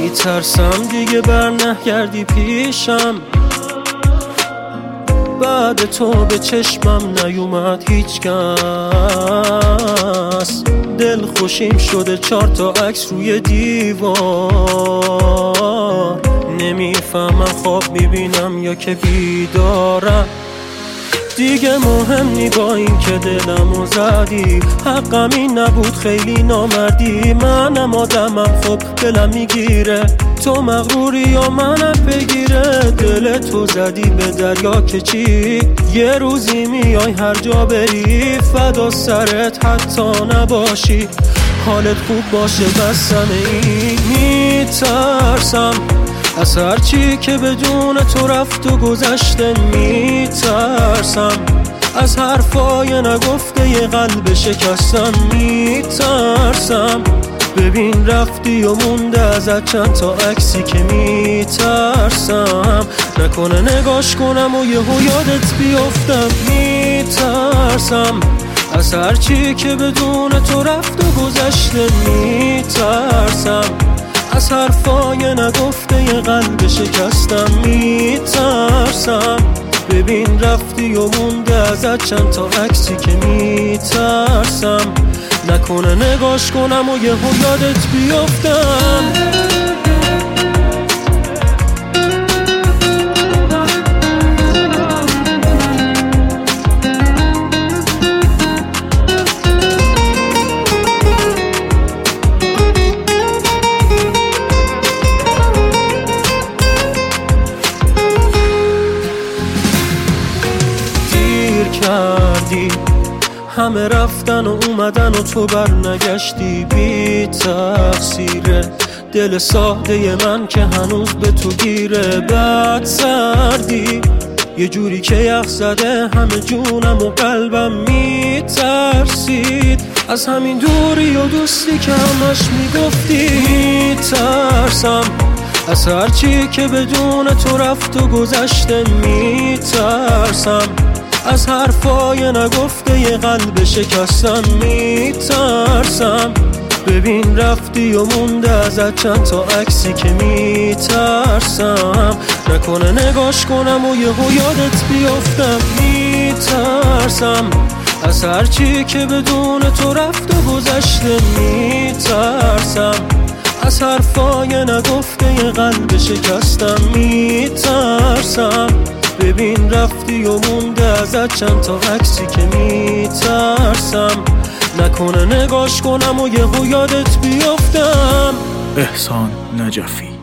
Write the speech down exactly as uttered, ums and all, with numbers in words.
میترسم دیگه بر نگردی پیشم، بعد تو به چشمم نیومد هیچ کس. دل خوشیم شده چار تا عکس روی دیوار، نمیفهمم خواب میبینم یا که بیدارم. دیگه مهم نی با این که دلمو زدی، حقم این نبود خیلی نامردی. منم آدمم خب دلم میگیره، تو مغروری یا منم بگیره. دل تو زدی به دریا که چی، یه روزی میای هر جا بری، فدا سرت حتی نباشی، حالت خوب باشه بس همه این. میترسم از هرچی که بدون تو رفت و گذشته، میترسم از حرفای نگفته یه قلب شکستم. میترسم ببین رفتی و مونده ازت چند تا عکسی که میترسم نکنه نگاش کنم و یهو یادت بیفتم. میترسم از هرچی که بدون تو رفت و گذشته، میترسم از حرفای نگفته یه قلب شکستم. میترسم ببین رفتی و مونده ازت چند تا عکسی که میترسم نکنه نگاش کنم و یهو یادت بیفتم. کردی همه رفتن و اومدن و تو بر نگشتی، بی تقصیره دل ساده من که هنوز به تو گیره. بعد سردی یه جوری که یخ زده همه جونم و قلبم میترسید از همین دوری و دوستی که همش میگفتی. میترسم از هرچی که بدون تو رفت و گذشته، میترسم از حرفای نگفته یه قلب شکستم. میترسم ببین رفتی و مونده ازت چند تا عکسی که میترسم نکنه نگاش کنم و یهو یادت بیفتم. میترسم از هرچی که بدون تو رفت و گذشته، میترسم از حرفای نگفته یه قلب شکستم. میترسم ببین رفتی و مونده ازت چند تا عکسی که میترسم نکنه نگاش کنم و یهو یادت بیفتم. احسان نجفی.